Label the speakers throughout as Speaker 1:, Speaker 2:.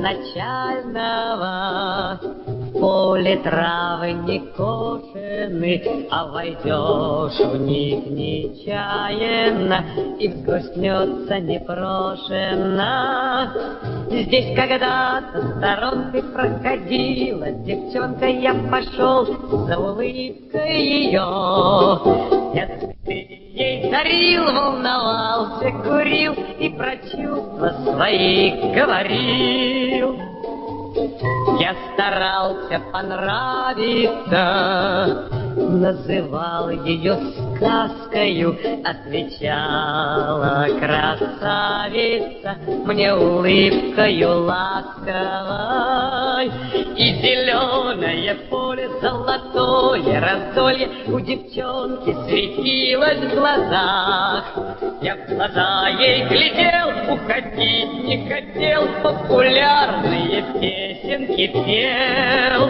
Speaker 1: первоначального. Поле травы не кошены, а войдешь в них нечаянно, и взгрустнется непрошено. Здесь когда-то сторонкой проходила девчонка, я пошел за улыбкой ее. Я ей дарил, волновался, курил и про чувства свои говорил. Я старался понравиться, называл ее сказкою, отвечала красавица мне улыбкою ласковой. И зеленое поле, золотое раздолье у девчонки светилось в глазах. Я в глаза ей глядел, уходить не хотел, популярные песенки пел.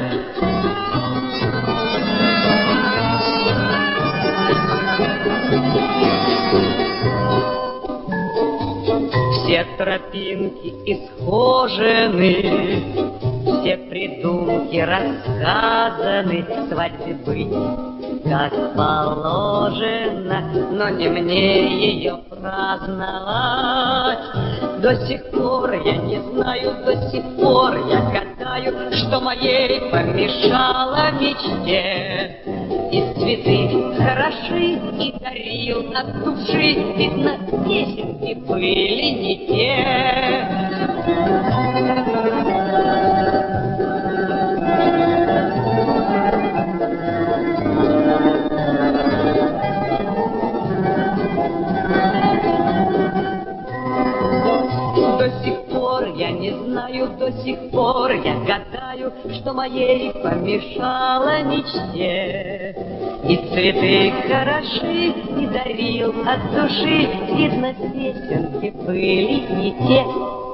Speaker 1: Все тропинки исхожены, все придумки рассказаны, свадьбе быть как положено, но не мне ее праздновать. До сих пор я не знаю, до сих пор я гадаю, что моей помешало мечте. И цветы хороши, и дарил от души, видно, песенки были не те. До сих пор я не знаю, до сих пор я гадаю, что моей помешало мечте. И цветы хороши, и дарил от души, видно, песенки были не те.